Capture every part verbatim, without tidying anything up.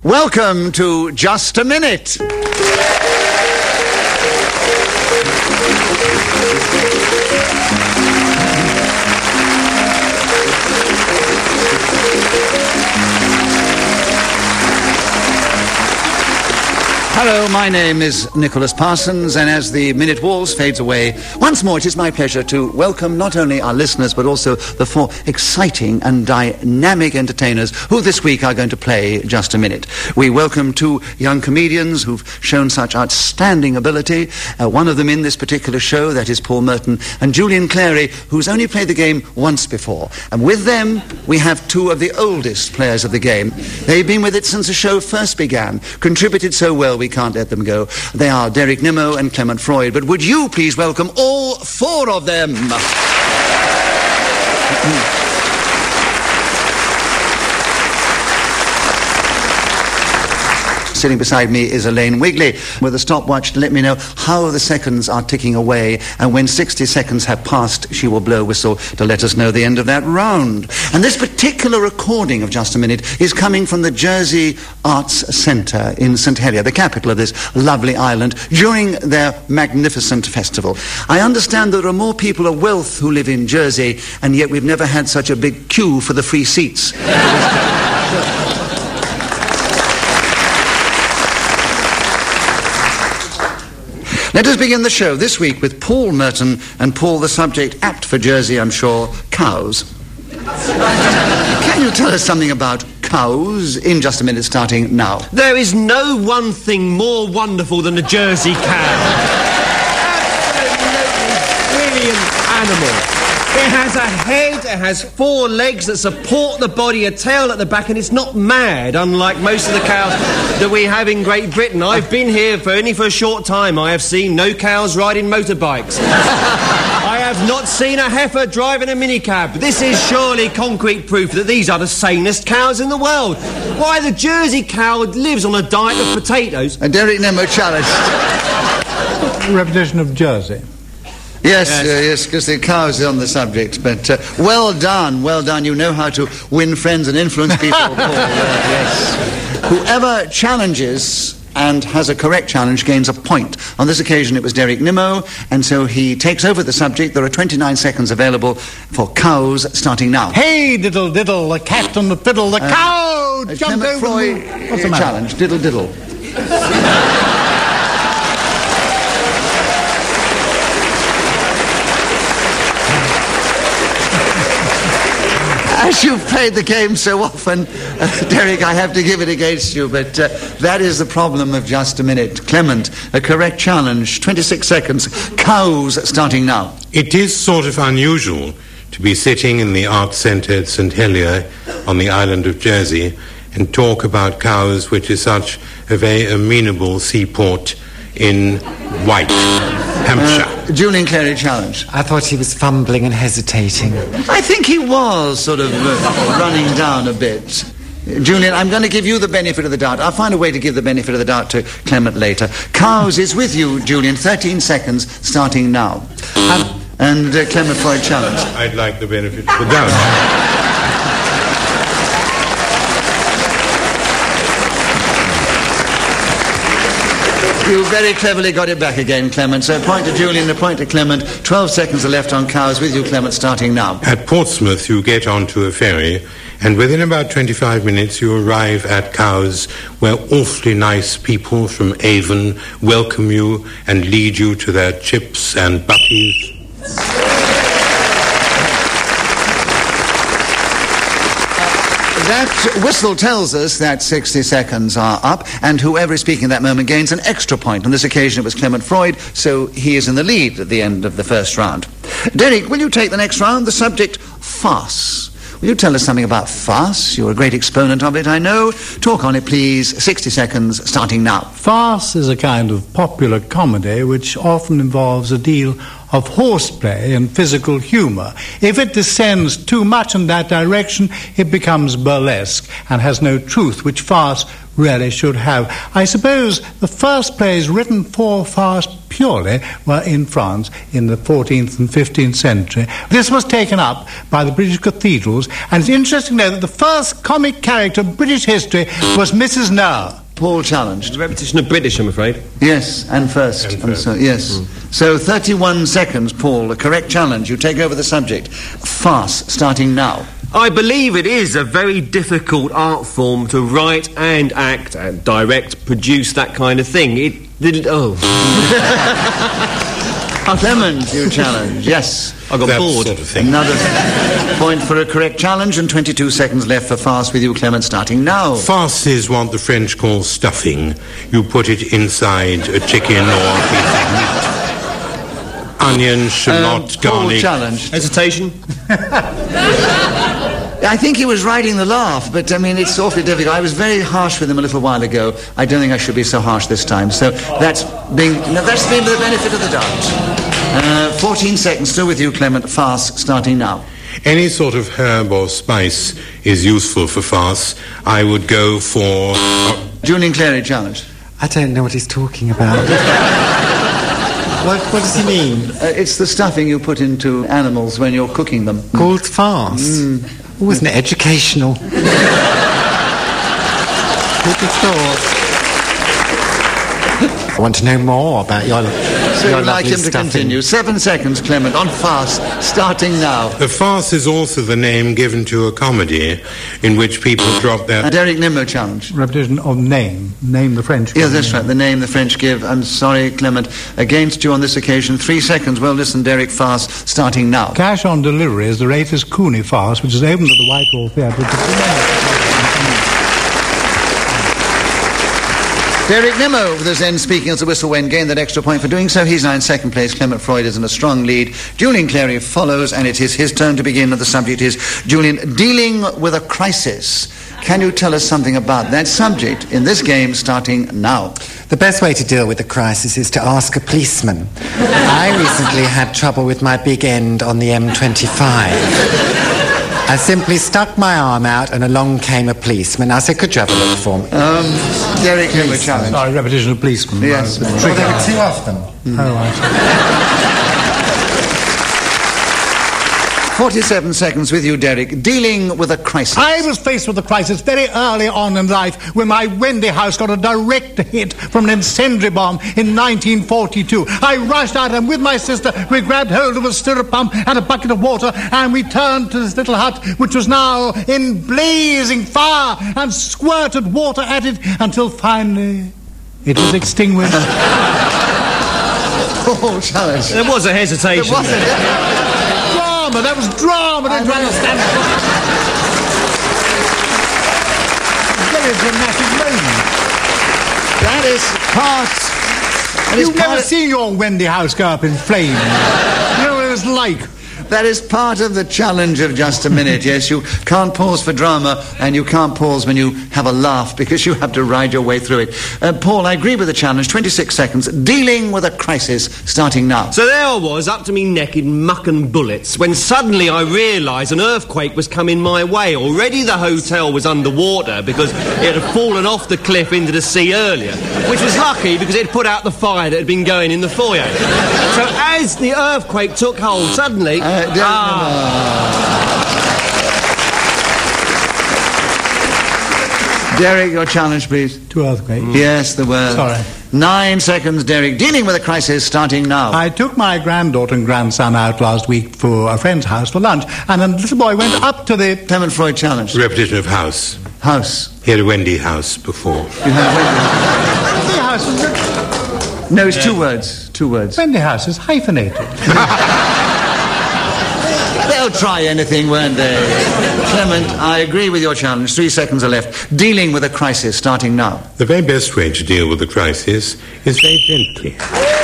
Welcome to Just a Minute. Hello, my name is Nicholas Parsons, and as the minute waltz fades away, once more it is my pleasure to welcome not only our listeners but also the four exciting and dynamic entertainers who this week are going to play Just a Minute. We welcome two young comedians who've shown such outstanding ability. Uh, one of them in this particular show, that is Paul Merton, and Julian Clary, who's only played the game once before. And with them, we have two of the oldest players of the game. They've been with it since the show first began, contributed so well we can't let them go. They are Derek Nimmo and Clement Freud. But would you please welcome all four of them? Sitting beside me is Elaine Wigley with a stopwatch to let me know how the seconds are ticking away, and when sixty seconds have passed, she will blow a whistle to let us know the end of that round. And this particular recording of Just a Minute is coming from the Jersey Arts Centre in Saint Helier, the capital of this lovely island, during their magnificent festival. I understand there are more people of wealth who live in Jersey, and yet we've never had such a big queue for the free seats. Let us begin the show this week with Paul Merton, and Paul, the subject apt for Jersey, I'm sure, cows. Can you tell us something about cows in Just a Minute, starting now? There is no one thing more wonderful than a Jersey cow. Absolutely brilliant animal. It has a head, it has four legs that support the body, a tail at the back, and it's not mad, unlike most of the cows that we have in Great Britain. I've been here for only for a short time. I have seen no cows riding motorbikes. I have not seen a heifer driving a minicab. This is surely concrete proof that these are the sanest cows in the world. Why, the Jersey cow lives on a diet of potatoes. And Derek Nimmo challenged. Repetition of Jersey. Yes, yes, because uh, yes, the cows are on the subject. But uh, well done, well done. You know how to win friends and influence people, Paul. Uh, yes. Whoever challenges and has a correct challenge gains a point. On this occasion, it was Derek Nimmo, and so he takes over the subject. There are twenty-nine seconds available for cows, starting now. Hey, diddle, diddle, the cat on the fiddle, the uh, cow uh, jumped over Freud, the... What's the matter? Challenge, diddle, diddle. As you've played the game so often, uh, Derek, I have to give it against you, but uh, that is the problem of Just a Minute. Clement, a correct challenge, twenty-six seconds, cows, starting now. It is sort of unusual to be sitting in the Arts Centre at Saint Helier on the island of Jersey and talk about cows, which is such a very amenable seaport in White, Hampshire. Uh, Julian Clary challenge. I thought he was fumbling and hesitating. I think he was sort of uh, running down a bit. Julian, I'm going to give you the benefit of the doubt. I'll find a way to give the benefit of the doubt to Clement later. Cows is with you, Julian. thirteen seconds, starting now. Um, and uh, Clement Freud challenge. I'd like the benefit of the doubt. You very cleverly got it back again, Clement. So a point to Julian, a point to Clement. Twelve seconds are left on cows. With you, Clement, starting now. At Portsmouth, you get onto a ferry, and within about twenty-five minutes, you arrive at Cowes, where awfully nice people from Avon welcome you and lead you to their chips and butties. That whistle tells us that sixty seconds are up, and whoever is speaking at that moment gains an extra point. On this occasion, it was Clement Freud, so he is in the lead at the end of the first round. Derek, will you take the next round? The subject, farce. Will you tell us something about farce? You're a great exponent of it, I know. Talk on it, please. sixty seconds, starting now. Farce is a kind of popular comedy which often involves a deal of horseplay and physical humour. If it descends too much in that direction, it becomes burlesque and has no truth, which farce really should have. I suppose the first plays written for farce purely were in France in the fourteenth and fifteenth century. This was taken up by the British cathedrals, and it's interesting to know that the first comic character in British history was Missus Noah. Paul challenged. The repetition of British, I'm afraid. Yes, and first. And And first. so, yes. Mm. So thirty-one seconds, Paul. The correct challenge. You take over the subject. Farce, starting now. I believe it is a very difficult art form to write and act and direct, produce that kind of thing. It did. Oh, Clement, you challenge. Yes. I got That bored. sort of thing. Another point for a correct challenge, and twenty-two seconds left for farce with you, Clement, starting now. Farce is what the French call stuffing. You put it inside a chicken or a piece of meat. Onions, shallot, Um, Paul garlic. challenge. Hesitation. I think he was riding the laugh, but I mean, it's awfully difficult. I was very harsh with him a little while ago. I don't think I should be so harsh this time. So that's being, no, that's been the benefit of the doubt. Uh, fourteen seconds, still with you, Clement. Farce, starting now. Any sort of herb or spice is useful for farce. I would go for... Uh, Julian Clary, challenge. I don't know what he's talking about. what, what does he mean? Uh, it's the stuffing you put into animals when you're cooking them. Called farce? Mm. Oh, isn't it educational? Who'd have thought? I want to know more about your, So your you'd like lovely him to stuffing. continue. Seven seconds, Clement, on farce, starting now. a farce is also the name given to a comedy in which people drop their... Uh, Derek Nimmo, challenge. Repetition of name. Name the French. Yeah, that's right. The name the French give. I'm sorry, Clement. Against you on this occasion. Three seconds. Well, listen, Derek, farce, starting now. Cash on delivery is the latest Cooney farce, which is opened at the Whitehall Theatre. Derek Nimmo with us then speaking as the whistle went, gained that extra point for doing so. He's now in second place. Clement Freud is in a strong lead. Julian Clary follows, and it is his turn to begin. The subject is, Julian, dealing with a crisis. Can you tell us something about that subject in this game starting now? The best way to deal with the crisis is to ask a policeman. I recently had trouble with my big end on the M twenty-five. I simply stuck my arm out and along came a policeman. I said, could you have a look for me? Um, Derek Nimmo, challenge. Sorry, repetition of policeman. Yes. Uh, Well, there were two of them. Oh, right. forty-seven seconds with you, Derek. Dealing with a crisis. I was faced with a crisis very early on in life when my Wendy house got a direct hit from an incendiary bomb in nineteen forty-two. I rushed out and with my sister we grabbed hold of a stirrup pump and a bucket of water and we turned to this little hut which was now in blazing fire and squirted water at it until finally it was extinguished. Oh, challenge. There was a hesitation. It wasn't there. it? Drama, that was drama, don't you understand? Very dramatic moment. That is part... That is You've never part, seen your Wendy house go up in flames. You know what it was like. that is part of the challenge of just a minute, yes. You can't pause for drama, and you can't pause when you have a laugh, because you have to ride your way through it. Uh, Paul, I agree with the challenge. twenty-six seconds. Dealing with a crisis, starting now. So there I was, up to me neck in muck and bullets, when suddenly I realised an earthquake was coming my way. Already the hotel was underwater because it had fallen off the cliff into the sea earlier, which was lucky because it had put out the fire that had been going in the foyer. So as the earthquake took hold, suddenly... Uh, Derek ah, Derek, your challenge, please. Two earthquakes. Yes, there were. Sorry. Nine seconds, Derek. Dealing with a crisis, starting now. I took my granddaughter and grandson out last week for a friend's house for lunch, and a little boy went up to the... Clement Freud challenge. Repetition of house. House. He had a Wendy house before. You have Wendy house is... Wendy. No, it's two words. Two words. Wendy house is hyphenated. They'll try anything, won't they? Clement, I agree with your challenge. Three seconds are left. Dealing with a crisis, starting now. The very best way to deal with a crisis is very gently.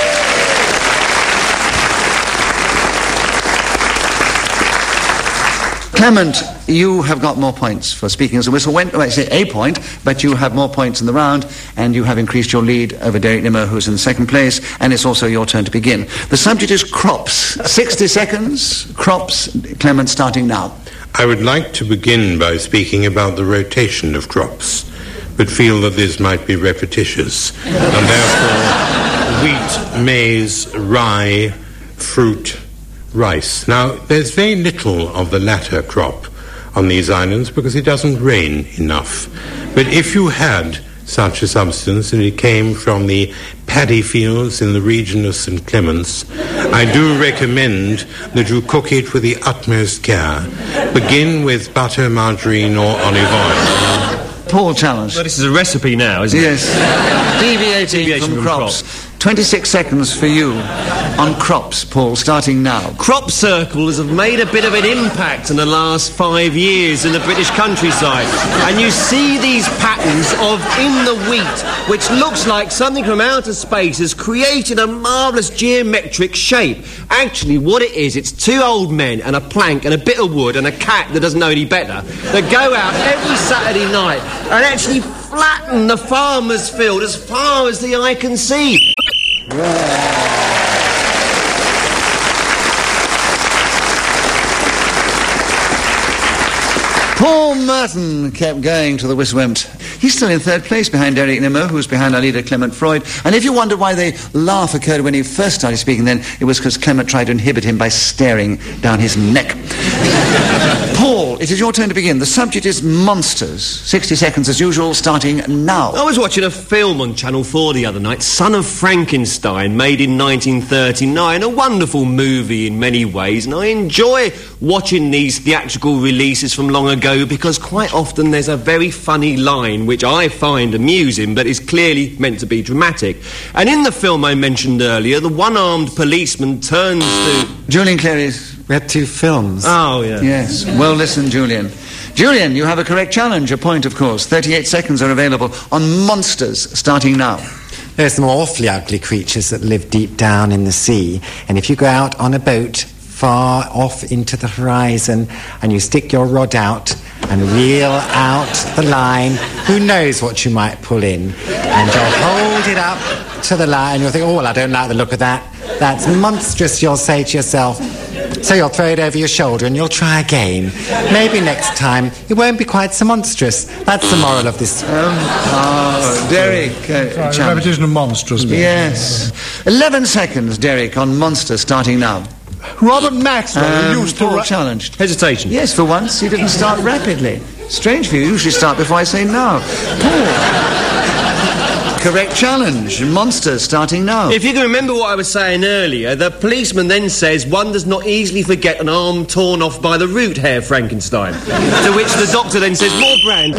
Clement, you have got more points for speaking as a whistle. When, well, I say a point, but you have more points in the round, and you have increased your lead over Derek Nimmo, who's in second place, and it's also your turn to begin. The subject is crops. sixty seconds. Crops. Clement, starting now. I would like to begin by speaking about the rotation of crops. but feel that this might be repetitious, and therefore wheat, maize, rye, fruit, rice. Now, there's very little of the latter crop on these islands because it doesn't rain enough. But if you had such a substance and it came from the paddy fields in the region of Saint Clements, I do recommend that you cook it with the utmost care. Begin with butter, margarine or olive oil. Paul challenge. Well, this is a recipe now, isn't yes. it? Yes. Deviating, Deviating from, from crops. crop. twenty-six seconds for you on crops, Paul, starting now. Crop circles have made a bit of an impact in the last five years in the British countryside. And you see these patterns of in the wheat, which looks like something from outer space has created a marvellous geometric shape. Actually, what it is, it's two old men and a plank and a bit of wood and a cat that doesn't know any better that go out every Saturday night and actually flatten the farmer's field as far as the eye can see. Paul Merton kept going to the whistle went. He's still in third place behind Derek Nimmo, who's behind our leader Clement Freud. And if you wonder why the laugh occurred when he first started speaking then, it was because Clement tried to inhibit him by staring down his neck. Paul, it is your turn to begin. The subject is monsters. sixty seconds as usual, starting now. I was watching a film on Channel four the other night, Son of Frankenstein, made in nineteen thirty-nine. A wonderful movie in many ways, and I enjoy watching these theatrical releases from long ago because quite often there's a very funny line which I find amusing but is clearly meant to be dramatic. And in the film I mentioned earlier, the one-armed policeman turns to... Julian Clary's... We had two films. Oh, yeah. Yes. Well, listen, Julian. Julian, you have a correct challenge, a point, of course. thirty-eight seconds are available on monsters, starting now. There's some awfully ugly creatures that live deep down in the sea, and if you go out on a boat far off into the horizon and you stick your rod out and reel out the line, who knows what you might pull in, and you'll hold it up to the line and you'll think, oh, well, I don't like the look of that. That's monstrous, you'll say to yourself. So you'll throw it over your shoulder and you'll try again. Maybe next time it won't be quite so monstrous. That's the moral of this. Um, oh, Derek. Uh, Sorry, repetition of monstrous. Yes. Eleven seconds, Derek, on monsters, starting now. Robert Maxwell Um, used to... Paul Ra- challenged. Hesitation. Yes, for once, he didn't start rapidly. Strange for you, you usually start before I say no. Paul. Correct challenge. Monsters, starting now. If you can remember what I was saying earlier, the policeman then says one does not easily forget an arm torn off by the root hair Frankenstein. To which the doctor then says, more brand.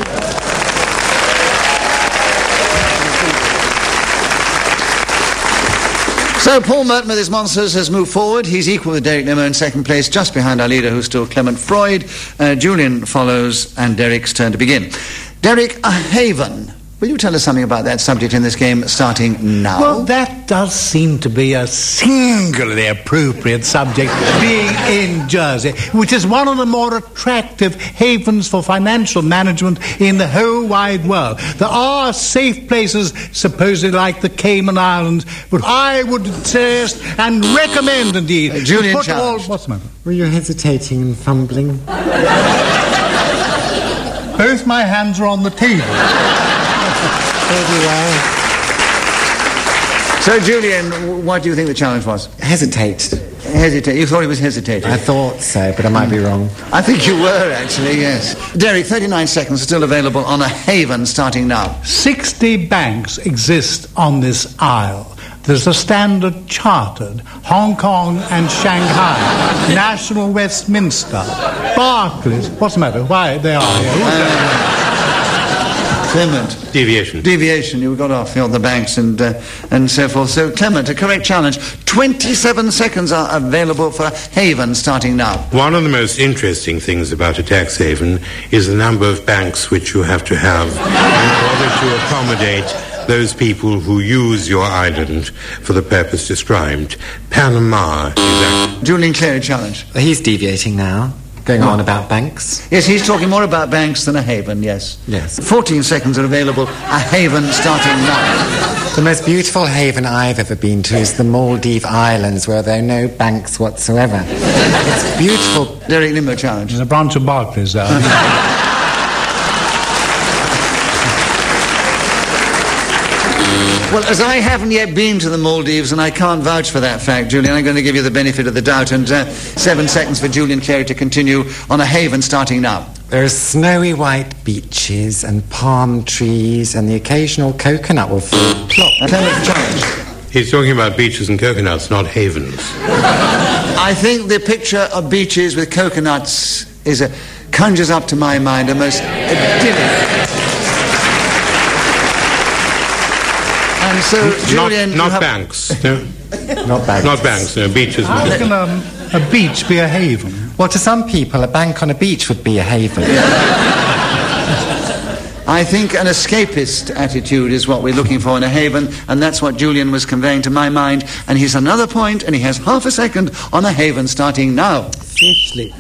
So Paul Merton with his monsters has moved forward. He's equal with Derek Nimmo in second place, just behind our leader, who's still Clement Freud. Uh, Julian follows, and Derek's turn to begin. Derek, a haven. Will you tell us something about that subject in this game, starting now? Well, that does seem to be a singularly appropriate subject, being in Jersey, which is one of the more attractive havens for financial management in the whole wide world. There are safe places, supposedly like the Cayman Islands, but I would suggest and recommend, indeed, Uh, Julian to put all... challenged. What's the matter? Were you hesitating and fumbling? Both my hands are on the table. Very well. So, Julian, w- what do you think the challenge was? Hesitate. Hesitate. You thought he was hesitating? I thought so, but I might be wrong. I think you were, actually, yes. Derek, thirty-nine seconds are still available on a haven, starting now. Sixty banks exist on this isle. There's the Standard Chartered, Hong Kong and Shanghai, National Westminster, Barclays. What's the matter? Why they are here? Uh, Clement. Deviation. Deviation. You got off on the banks and uh, and so forth. So, Clement, a correct challenge. twenty-seven seconds are available for a haven, starting now. One of the most interesting things about a tax haven is the number of banks which you have to have in order to accommodate those people who use your island for the purpose described. Panama is actually... Julian Clary challenge. He's deviating now, going on about banks. Yes, he's talking more about banks than a haven, yes. Yes. fourteen seconds are available. A haven, starting now. The most beautiful haven I've ever been to is the Maldive Islands, where there are no banks whatsoever. It's beautiful. Derek Nimmo challenge. There's a branch of Barclays there. Well, as I haven't yet been to the Maldives and I can't vouch for that fact, Julian, I'm going to give you the benefit of the doubt, and uh, seven seconds for Julian Clary to continue on a haven starting now. There are snowy white beaches and palm trees, and the occasional coconut will fall plop. Clement, challenge. He's talking about beaches and coconuts, not havens. I think the picture of beaches with coconuts is a conjures up to my mind a most idyllic. And so, Julian... Not, not have... banks, no? Not banks. Not banks, no, beaches. How And can um, a beach be a haven? Well, to some people, a bank on a beach would be a haven. I think an escapist attitude is what we're looking for in a haven, and that's what Julian was conveying to my mind. And he's another point, and he has half a second on a haven starting now. Fishly.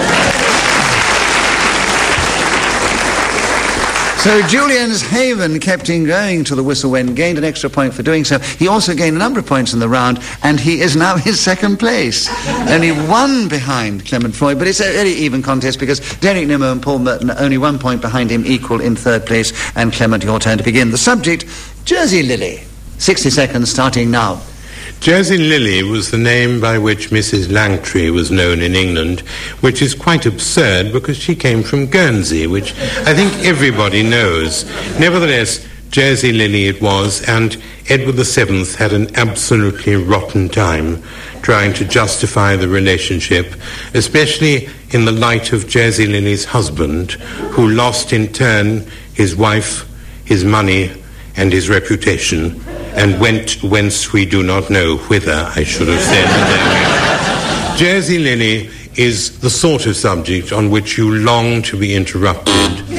So Julian's haven kept him going till the whistle went, gained an extra point for doing so. He also gained a number of points in the round, and he is now in second place. Only one behind Clement Freud, but it's a very even contest because Derek Nimmo and Paul Merton are only one point behind him, equal in third place. And Clement, your turn to begin. The subject, Jersey Lily. sixty seconds starting now. Jersey Lily was the name by which Missus Langtry was known in England, which is quite absurd because she came from Guernsey, which I think everybody knows. Nevertheless, Jersey Lily it was, and Edward the Seventh had an absolutely rotten time trying to justify the relationship, especially in the light of Jersey Lily's husband, who lost in turn his wife, his money, and his reputation, and went whence we do not know whither, I should have said. Jersey Lily is the sort of subject on which you long to be interrupted.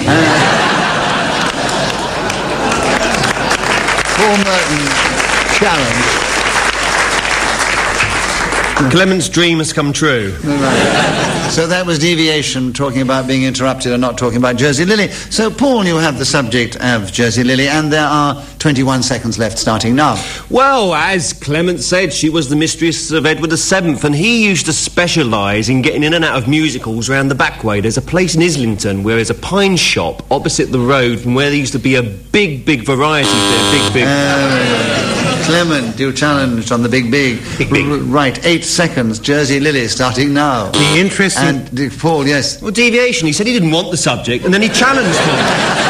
Paul Merton, challenge. Clement's dream has come true. Right. So that was deviation, talking about being interrupted and not talking about Jersey Lily. So, Paul, you have the subject of Jersey Lily, and there are twenty-one seconds left starting now. Well, as Clement said, she was the mistress of Edward the Seventh, and he used to specialise in getting in and out of musicals round the back way. There's a place in Islington where there's a pine shop opposite the road from where there used to be a big, big variety there. Big, big... Uh, Clement, you challenged on the big, big. Big, big. R- right, eight seconds. Jersey Lily starting now. The interesting... And uh, Paul, yes. Well, deviation. He said he didn't want the subject, and then he challenged me.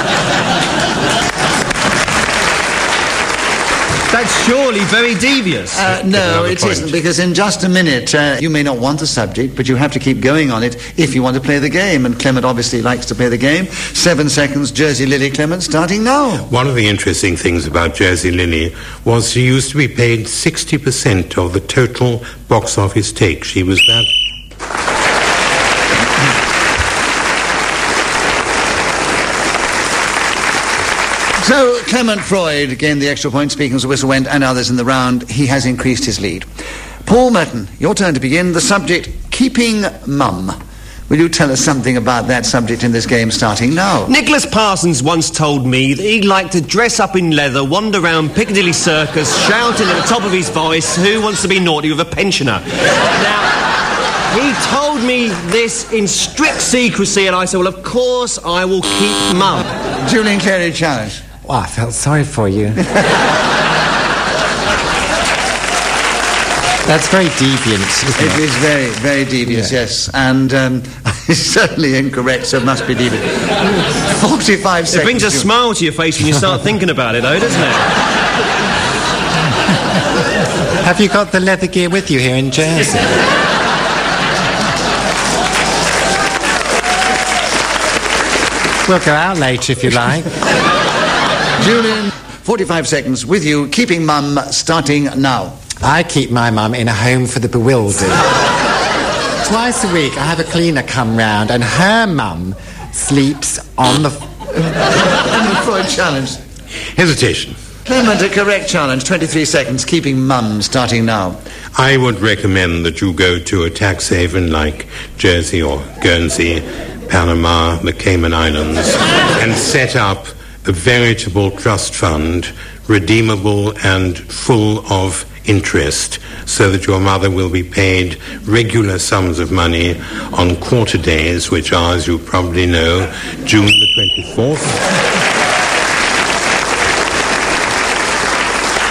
That's surely very devious. Uh, no, it point. isn't, because in just a minute, uh, you may not want the subject, but you have to keep going on it if you want to play the game, and Clement obviously likes to play the game. Seven seconds, Jersey Lily, Clement, starting now. One of the interesting things about Jersey Lily was she used to be paid sixty percent of the total box office take. She was that... So, Clement Freud gained the extra point, speaking as the whistle went, and others in the round. He has increased his lead. Paul Merton, your turn to begin. The subject, keeping mum. Will you tell us something about that subject in this game starting now? Nicholas Parsons once told me that he'd like to dress up in leather, wander around Piccadilly Circus, shouting at the top of his voice, who wants to be naughty with a pensioner? Now, he told me this in strict secrecy, and I said, well, of course I will keep mum. Julian Clary, challenge. Oh, I felt sorry for you. That's very deviant, isn't it? It is very, very devious, yeah. Yes. And um, it's certainly incorrect, so it must be deviant. forty-five seconds. It brings a Julian. smile to your face when you start thinking about it, though, doesn't it? Have you got the leather gear with you here in Jersey? We'll go out later if you like. Julian, forty-five seconds with you, keeping mum, starting now. I keep my mum in a home for the bewildered. Twice a week I have a cleaner come round and her mum sleeps on the... F- Freud challenge. Hesitation. Clement, a correct challenge, twenty-three seconds, keeping mum, starting now. I would recommend that you go to a tax haven like Jersey or Guernsey, Panama, the Cayman Islands, and set up a veritable trust fund, redeemable and full of interest, so that your mother will be paid regular sums of money on quarter days, which are, as you probably know, June the twenty-fourth.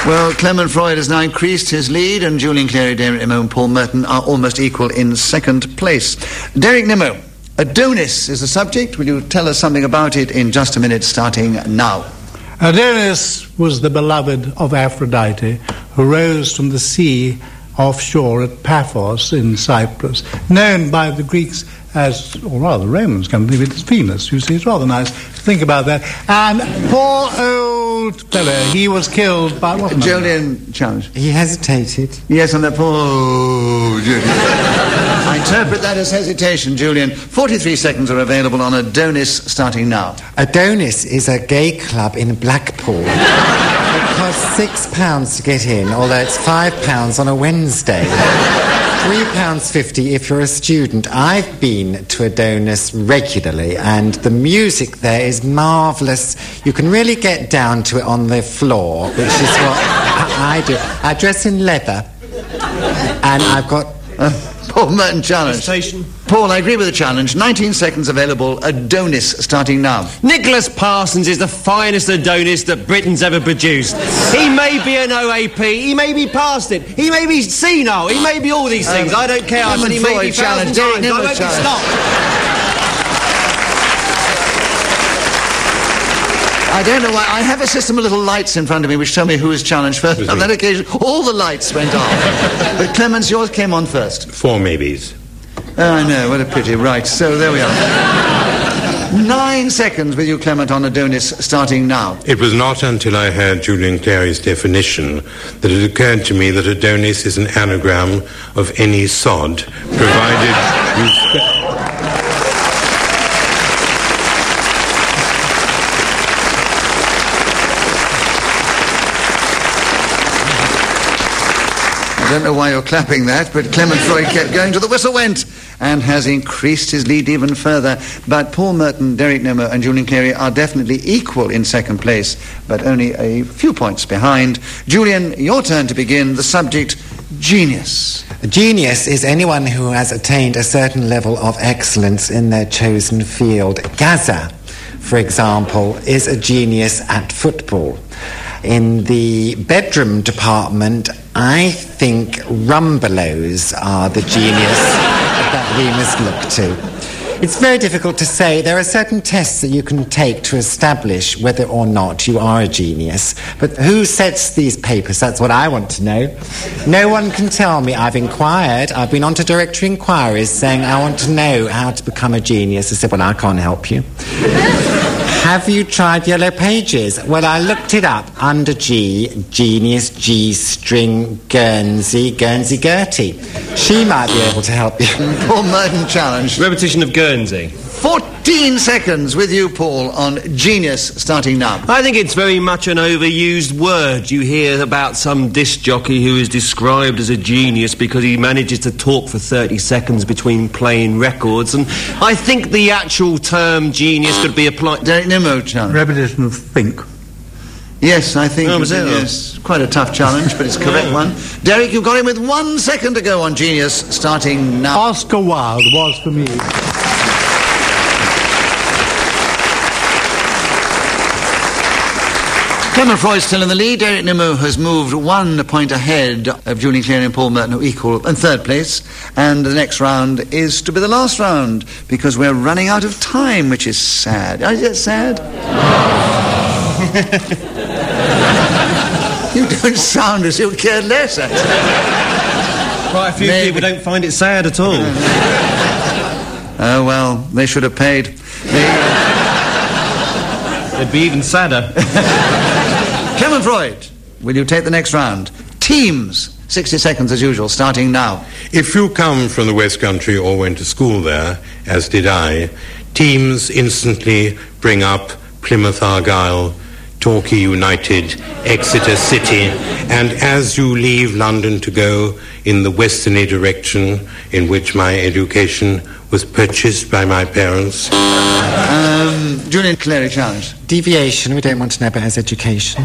Well, Clement Freud has now increased his lead, and Julian Clary, Derek Nimmo and Paul Merton are almost equal in second place. Derek Nimmo, Adonis is the subject. Will you tell us something about it in just a minute, starting now? Adonis was the beloved of Aphrodite, who rose from the sea offshore at Paphos in Cyprus, known by the Greeks as, or rather Romans come to believe it as Venus. You see, it's rather nice to think about that. And poor old fellow, he was killed by what? Julian, challenge. He hesitated. Yes, on that poor old Julian. I interpret that as hesitation, Julian. forty-three seconds are available on Adonis, starting now. Adonis is a gay club in Blackpool. It costs six pounds to get in, although it's five pounds on a Wednesday. Three pounds fifty if you're a student. I've been to Adonis regularly, and the music there is marvellous. You can really get down to it on the floor, which is what I do. I dress in leather, and I've got... Uh, Paul Merton, challenge. Station. Paul, I agree with the challenge. nineteen seconds available. Adonis, starting now. Nicholas Parsons is the finest Adonis that Britain's ever produced. He may be an O A P, he may be past it, he may be senile, he may be all these things. Um, I don't care. I mean, he may be challenge. Times. I won't be stopped. I don't know why. I have a system of little lights in front of me which tell me who is challenged first. On that occasion, all the lights went on. But Clemens, yours came on first. Four maybes. Oh, I know. What a pity. Right. So there we are. Nine seconds with you, Clement, on Adonis, starting now. It was not until I heard Julian Clary's definition that it occurred to me that Adonis is an anagram of any sod, provided you... I don't know why you're clapping that, but Clement Freud kept going till the whistle went and has increased his lead even further. But Paul Merton, Derek Nimmo and Julian Clary are definitely equal in second place, but only a few points behind. Julian, your turn to begin. The subject, genius. A genius is anyone who has attained a certain level of excellence in their chosen field. Gaza, for example, is a genius at football. In the bedroom department, I think rumbelows are the genius that we must look to. It's very difficult to say. There are certain tests that you can take to establish whether or not you are a genius. But who sets these papers? That's what I want to know. No one can tell me. I've inquired. I've been on to directory inquiries saying I want to know how to become a genius. I said, well, I can't help you. Have you tried Yellow Pages? Well, I looked it up. Under G, genius, G-string, Guernsey, Guernsey Gertie. She might be able to help you. Paul Merton challenge. Repetition of Guernsey. fourteen seconds with you, Paul, on genius, starting now. I think it's very much an overused word. You hear about some disc jockey who is described as a genius because he manages to talk for thirty seconds between playing records, and I think the actual term genius could be applied... Derek Nimmo challenge. Repetition of think. Yes, I think... Oh, was it? Yes, quite a tough challenge, but it's a correct one. Derek, you've got him with one second to go on genius, starting now. Oscar Wilde was for me. Clement Freud still in the lead. Derek Nimmo has moved one point ahead of Julian Clary and Paul Merton, who equal in third place. And the next round is to be the last round, because we're running out of time, which is sad. Is it sad? You don't sound as if you cared less, actually. Quite a few Maybe. people don't find it sad at all. Oh, well, they should have paid. They, uh... It'd be even sadder. Clement Freud, will you take the next round? Teams, sixty seconds as usual, starting now. If you come from the West Country or went to school there, as did I, teams instantly bring up Plymouth Argyle, Torquay United, Exeter City, and as you leave London to go in the westerly direction in which my education was purchased by my parents... Um, Julian Clary challenge. Deviation, we don't want to know about his education.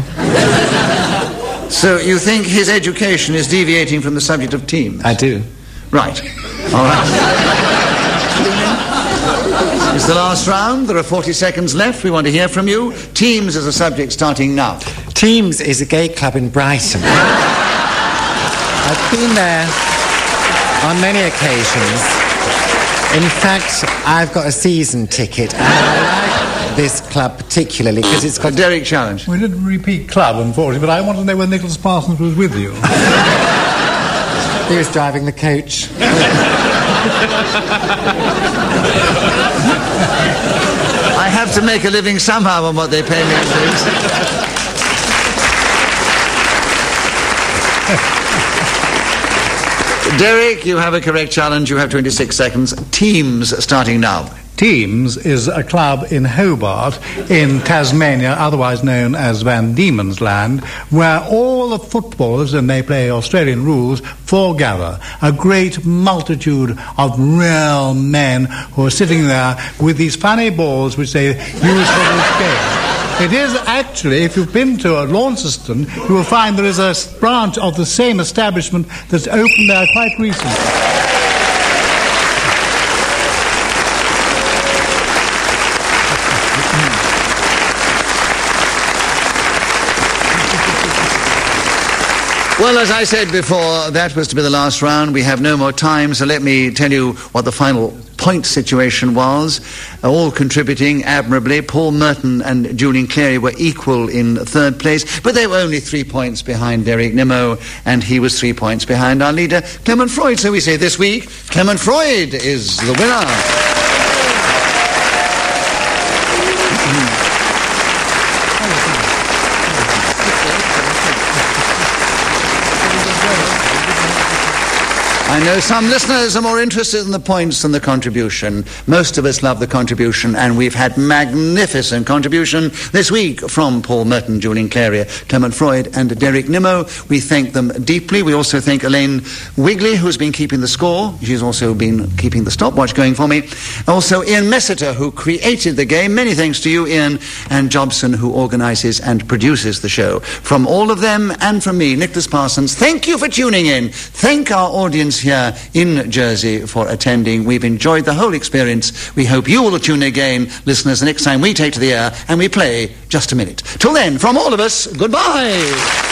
So you think his education is deviating from the subject of teams? I do. Right. All right. It's the last round. There are forty seconds left. We want to hear from you. Teams is a subject starting now. Teams is a gay club in Brighton. I've been there on many occasions. In fact, I've got a season ticket, and I like this club particularly because it's got... A Derek challenge. We didn't repeat club, unfortunately, but I want to know whether Nicholas Parsons was with you. He was driving the coach. I have to make a living somehow on what they pay me, please. Derek, you have a correct challenge. You have twenty-six seconds. Teams starting now. Teams is a club in Hobart, in Tasmania, otherwise known as Van Diemen's Land, where all the footballers, and they play Australian rules, foregather. A great multitude of real men who are sitting there with these funny balls which they use for this game. It is actually, if you've been to Launceston, you will find there is a branch of the same establishment that's opened there quite recently. Well, as I said before, that was to be the last round. We have no more time, so let me tell you what the final point situation was. All contributing admirably. Paul Merton and Julian Clary were equal in third place, but they were only three points behind Derek Nimmo, and he was three points behind our leader, Clement Freud. So we say this week, Clement Freud is the winner. I know some listeners are more interested in the points than the contribution. Most of us love the contribution, and we've had magnificent contribution this week from Paul Merton, Julian Clary, Clement Freud and Derek Nimmo. We thank them deeply. We also thank Elaine Wigley, who's been keeping the score. She's also been keeping the stopwatch going for me. Also Ian Messiter, who created the game. Many thanks to you, Ian, and Jobson, who organises and produces the show. From all of them and from me, Nicholas Parsons, thank you for tuning in. Thank our audience here in Jersey for attending. We've enjoyed the whole experience. We hope you will tune in again, listeners, the next time we take to the air and we play Just a Minute. Till then, from all of us, goodbye.